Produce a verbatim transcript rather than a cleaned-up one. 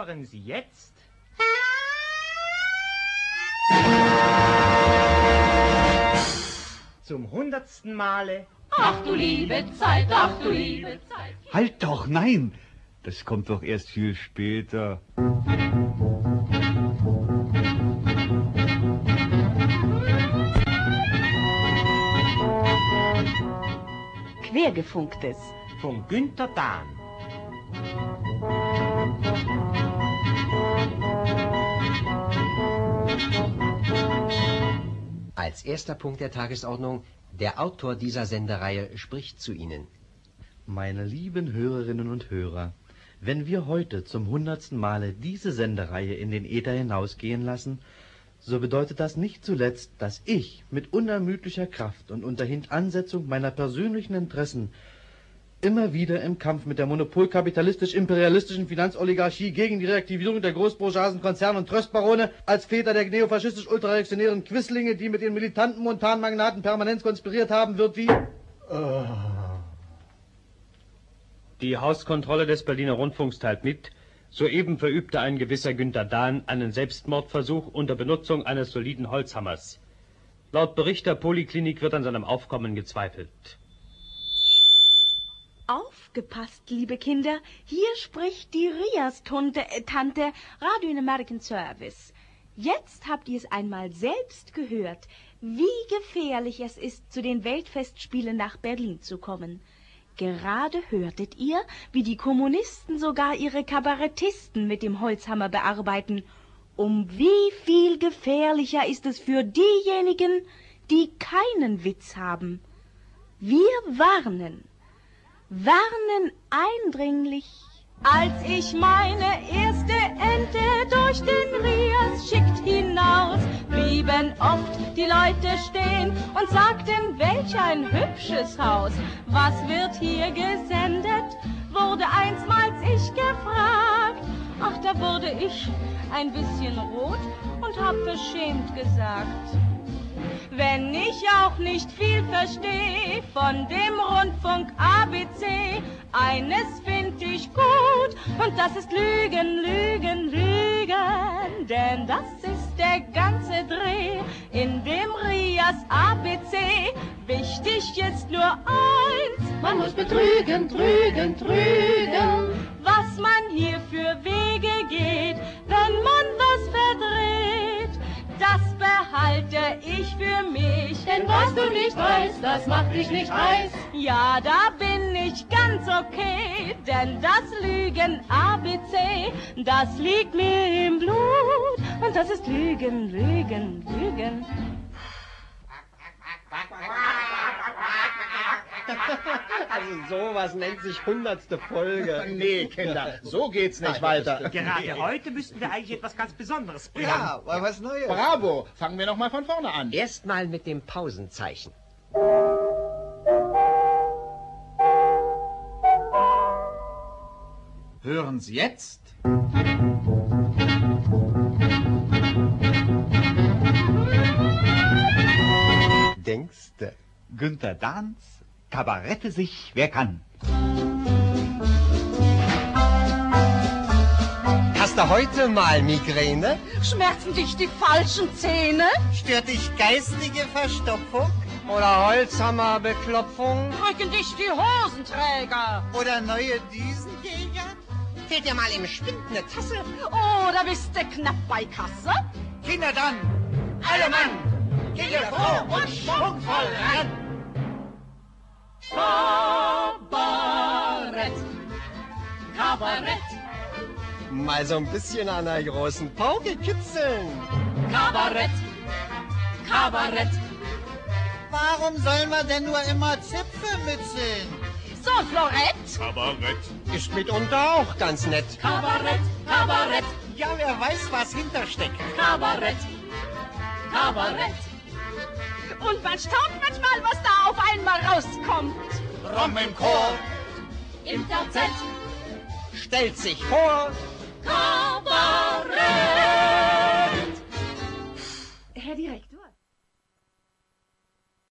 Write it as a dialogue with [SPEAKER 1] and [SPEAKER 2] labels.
[SPEAKER 1] hören Sie jetzt zum hundertsten Male.
[SPEAKER 2] Ach du liebe Zeit, ach du liebe Zeit.
[SPEAKER 3] Halt doch, nein! Das kommt doch erst viel später.
[SPEAKER 4] Quergefunktes
[SPEAKER 1] Von Günther Dahn.
[SPEAKER 5] Als erster Punkt der Tagesordnung, der Autor dieser Sendereihe spricht zu Ihnen.
[SPEAKER 6] Meine lieben Hörerinnen und Hörer, wenn wir heute zum hundertsten Male diese Sendereihe in den Äther hinausgehen lassen, so bedeutet das nicht zuletzt, dass ich mit unermüdlicher Kraft und unter Hintansetzung meiner persönlichen Interessen immer wieder im Kampf mit der monopolkapitalistisch-imperialistischen Finanzoligarchie gegen die Reaktivierung der großbourgeoisen Konzerne und Tröstbarone als Väter der neofaschistisch-ultrareaktionären Quislinge, die mit den militanten Montanmagnaten permanent konspiriert haben, wird wie... Oh.
[SPEAKER 7] Die Hauskontrolle des Berliner Rundfunks teilt mit, soeben verübte ein gewisser Günther Dahn einen Selbstmordversuch unter Benutzung eines soliden Holzhammers. Laut Bericht der Poliklinik wird an seinem Aufkommen gezweifelt.
[SPEAKER 4] Aufgepasst, liebe Kinder, hier spricht die Rias-Tante, äh, Tante, Radio in American Service. Jetzt habt ihr es einmal selbst gehört, wie gefährlich es ist, zu den Weltfestspielen nach Berlin zu kommen. Gerade hörtet ihr, wie die Kommunisten sogar ihre Kabarettisten mit dem Holzhammer bearbeiten. Um wie viel gefährlicher ist es für diejenigen, die keinen Witz haben. Wir warnen, warnen eindringlich. Als ich meine erste Ente durch den Rias schickt hinaus, blieben oft die Leute stehen und sagten, welch ein hübsches Haus. Was wird hier gesendet, wurde einstmals ich gefragt. Ach, da wurde ich ein bisschen rot und hab verschämt gesagt, wenn ich auch nicht viel versteh von dem Rundfunk A B C, eines find ich gut, und das ist Lügen, Lügen, Lügen, denn das ist der ganze Dreh in dem Rias A B C. Wichtig ist nur eins,
[SPEAKER 2] Man muss betrügen, trügen, trügen.
[SPEAKER 4] was man hier für Wege geht, wenn man was verdreht, das behalte ich für mich.
[SPEAKER 2] Denn was du nicht weißt, das macht dich nicht heiß.
[SPEAKER 4] Ja, da bin ich ganz okay, denn das Lügen A B C, das liegt mir im Blut, und das ist Lügen, Lügen, Lügen.
[SPEAKER 5] Also sowas nennt sich hundertste Folge.
[SPEAKER 8] Nee, Kinder, so geht's nicht weiter.
[SPEAKER 1] Gerade heute müssten wir eigentlich etwas ganz Besonderes bringen.
[SPEAKER 8] Ja, was Neues. Bravo, fangen wir noch mal von vorne an.
[SPEAKER 5] Erstmal mit dem Pausenzeichen.
[SPEAKER 8] Hören Sie jetzt.
[SPEAKER 5] Denkste.
[SPEAKER 3] Günther Dahns Kabarette sich, wer kann.
[SPEAKER 5] Hast du heute mal Migräne?
[SPEAKER 4] Schmerzen dich die falschen Zähne?
[SPEAKER 9] Stört dich geistige Verstopfung?
[SPEAKER 5] Oder Holzhammerbeklopfung?
[SPEAKER 4] Drücken dich die Hosenträger?
[SPEAKER 9] Oder neue Düsenjäger?
[SPEAKER 5] Fehlt dir mal im Spind eine Tasse?
[SPEAKER 4] Oder bist du knapp bei Kasse?
[SPEAKER 9] Kinder dann, alle Mann, geht ihr froh und schwungvoll ran!
[SPEAKER 2] Kabarett, Kabarett,
[SPEAKER 5] Mal so ein bisschen an der großen Pauke kitzeln.
[SPEAKER 2] Kabarett, Kabarett.
[SPEAKER 9] Warum sollen wir denn nur immer Zipfel mitsehen?
[SPEAKER 4] So, Florett?
[SPEAKER 3] Kabarett.
[SPEAKER 5] Ist mitunter auch ganz nett.
[SPEAKER 2] Kabarett, Kabarett,
[SPEAKER 9] Ja, wer weiß, was hintersteckt.
[SPEAKER 2] Kabarett, Kabarett.
[SPEAKER 4] Und man staunt manchmal, was da auf einmal rauskommt.
[SPEAKER 9] Rum im Chor,
[SPEAKER 2] Im K Z,
[SPEAKER 5] Stellt sich vor.
[SPEAKER 2] Kabarett.
[SPEAKER 4] Herr Direktor.